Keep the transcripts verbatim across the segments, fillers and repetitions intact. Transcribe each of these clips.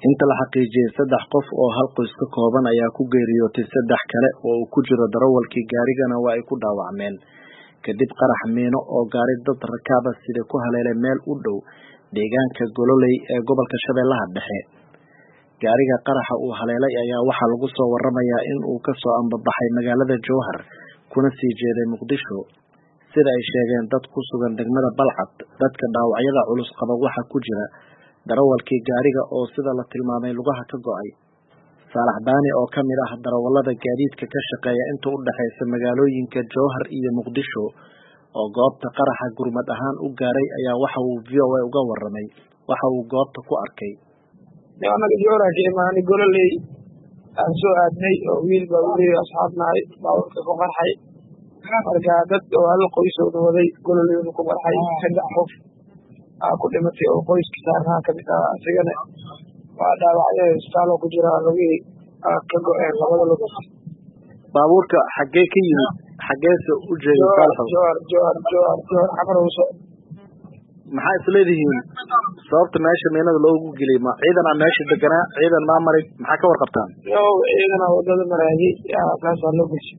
inta la xaqiijiyay saddex qof oo hal qoys ka kooban ayaa ku geeriyootay, saddex kale oo uu ku jiro darawalkii gaarigana waa ay ku dhaawacmeen kadib qarax miino oo gaari dad rakaab ah sida ku haleelay meel u dhow deegaanka Gololey ee gobolka Shabeellaha Dhexe. gaariga qaraxa uu haleelay ayaa waxaa lagu soo waramayaa in uu ka soo ambabaxay magaalada Jowhar kuna sii jeeday Muqdisho, sida ay sheegeen dad ku sugan degmada Balcad. dadka dhaawacyada culus qaba waxaa ku jira darawalkii gaariga oo sida la tilmaamay lugaha ka go'ay. Saalax Daani oo ka mid ah darawallada gaadiidka ka shaqeeya inta u dhaxaysa magaalooyinka Jowhar iyo Muqdisho oo goobta qaraxa gurmad ahaan u gaaray ayaa waxa uu V O A uga warramay waxa uu goobta ku arkay. anaga Jowhar ka imaanay Gololey aan soo aadnay oo wiil baa u leeyahay asxaabnaay baawarka ku qarxay marka dad oo hal qoys oo waday Gololey ku qarxay saddex qof ku dhimatay oo qoyska saarnaa ka mid ah asagana waa dhaawacyo istaalo ku jira lugii ka go'een labada lugood. baabuurka xagee ka yimid xagee soo u jeeday Saalax? Jowhar Jowhar Jowhar Jowhar xamar u soo maxay isleedihiin sababta meesha meenada loogu geliyay? ma ciidan aan meesha deganaa ciidan ma maray maxaa ka warqabtaan? yow ciidana wadada marayay yaa kaas loo gashay.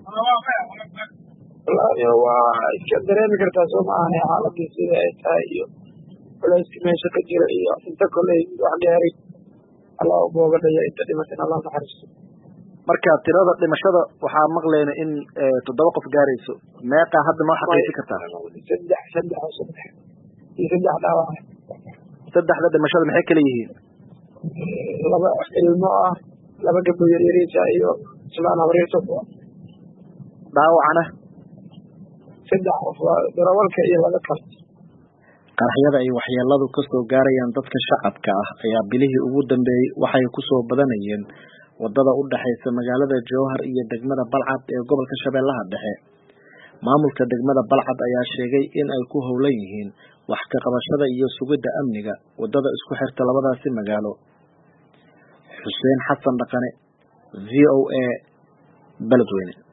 wallaahi waa iska dareemi kartaa soo ma ahan xaaladii sida ay tahay iyo culayska meesha ka jira iyo inta koley wax gaaray Allah u boogadaya inta dhimatay Allah naxariisto. marka tirada dhimashada waxaa maqleena in toddoba qof gaarayso, meeqa hadda noo xaqiijin kartaa? saddex saddex saddex iyo saddex dhaawac. saddexda dhimashada maxay kala yihiin? laba ilmo ah, laba gabdho yar yariisa iyo islaan habriirto. dhaawacana saddex qof darawalka iyo laba kale. qaraxyada ay waxyeeladu ka soo gaarayaan dadka shacabka ah ayaa bilihii ugu dambeeyay waxay ku soo badanayeen wadada u dhaxaysa magaalada Jowhar iyo degmada Balcad ee gobolka Shabeellaha Dhexe. maamulka degmada Balcad ayaa sheegay in ay ku howlan yihiin wax ka qabashada iyo sugidda amniga wadada isku xirta labadaasi magaalo. Xuseen Xasan Dhaqane, V O A, Beledweyne.